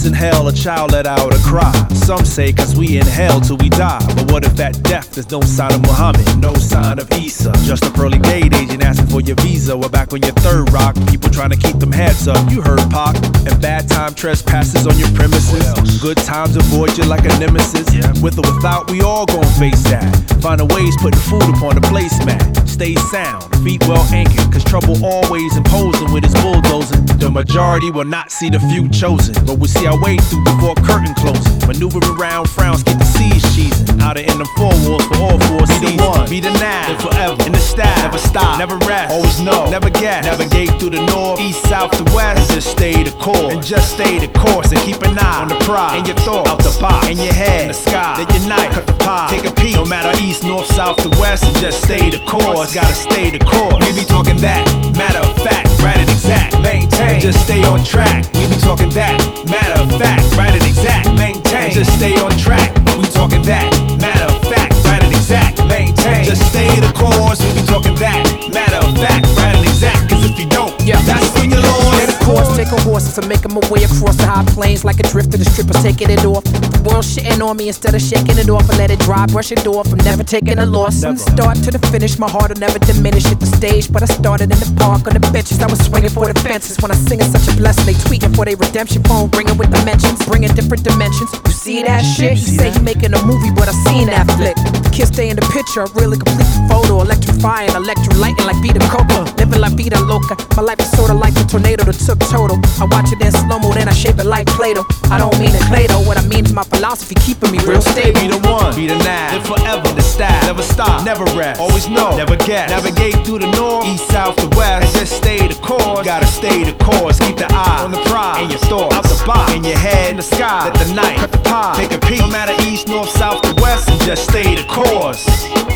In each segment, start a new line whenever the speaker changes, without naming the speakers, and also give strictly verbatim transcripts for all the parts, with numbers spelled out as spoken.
in hell, a child let out a cry. Some say cause we in hell till we die. But what if at death there's no sign of Muhammad, no sign of Isa? Just a pearly gate agent asking for your visa. We're back on your third rock, people trying to keep them heads up. You heard Pac. And bad time trespasses on your premises. Good times avoid you like a nemesis. With or without, we all gon' face that. Finding ways putting food upon the placemat. Stay sound, feet well anchored, cause trouble always imposing with his bulldozing. The majority will not see the few chosen, but we'll see our way through before curtain closing. Maneuvering around frowns, get the seas cheesing. Out of in them four walls for all four seasons. Be the one, be the now, live forever, in the style, never stop, never rest, always know, never guess. Navigate through the north, east, south, to west, and just stay the course, and just stay the course, and keep an eye on the prize, in your thoughts, out the box, in your head, in the sky, let your night cut the pie, take a peek, no matter east, north, south, to west, and just stay the course, gotta stay the course. We be talking that, matter of fact, right and exact, maintain, just stay on track. We be talking that, matter of fact, right and exact, maintain, just stay on track. We talking that, matter of fact, right and exact, maintain, just stay the course. We be talking that, matter of fact, right and exact, cause if you don't, yeah, that's when you're lost.
Stay the course, take a horse to make my way across the high plains like a drifter. The strippers taking it off. The world shitting on me instead of shaking it off. I let it dry, brush it off. I'm never taking a loss. From the start to the finish, my heart will never diminish at the stage. But I started in the park on the benches. I was swinging for the fences. When I sing it's such a blessing, they tweaking for their redemption phone, bringing with dimensions, bringing different dimensions. You see that shit? You say you making a movie, but I seen that flick. Kids stay in the picture, I really complete the photo. Electrifying, electrolyting like Vida Coca. Living like Vida Loca. My life is sorta like a tornado that took total. I watch it in slow-mo, then I shape it like Play-Doh. I don't mean to Play-Doh, what I mean is my philosophy keeping me real stable.
Be the one, be the now, live forever, the style, never stop, never rest, always know, never guess. Navigate through the north, east, south, to west, and just stay the course. Gotta stay the course, keep the eye on the prize, in your thoughts, out the box, in your head, in the sky. Let the night cut the pie, take a peek, no matter east, north, south, to west, and just stay the course.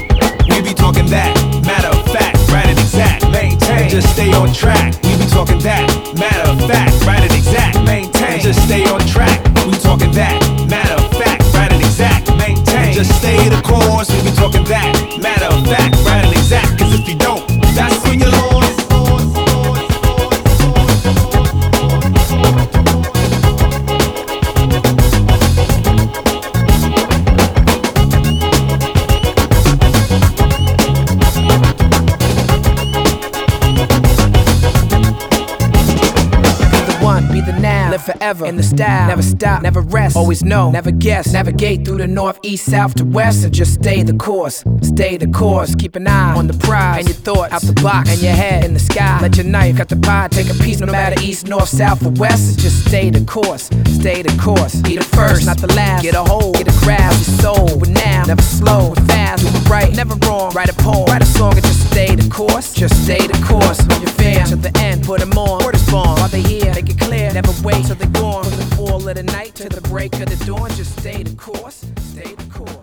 We be talking that, matter of fact, right and exact, maintain, just stay on track. We be talking that, matter of fact, right and exact, maintain, just stay on track. We talking that, matter of fact, right and exact, maintain, just stay the course. We be talking that, matter of fact, right and exact, cause if you don't, that's when you're lost.
Be the now, live forever in the style, never stop, never rest, always know, never guess. Navigate through the north, east, south to west, and just stay the course, stay the course. Keep an eye on the prize, and your thoughts out the box, and your head in the sky. Let your knife cut the pie, take a piece, no matter east, north, south, or west, and just stay the course, stay the course. Be the first, not the last. Get a hold, get a grasp, your soul. But now, never slow, fast, do it right, never wrong. Write a poem, write a song, and just stay the course, just stay the course. Love your fam to the end, put them on. Word is born while they here, make it clear. Never wait till they're gone. From the fall of the night to the break of the dawn, just stay the course, stay the course.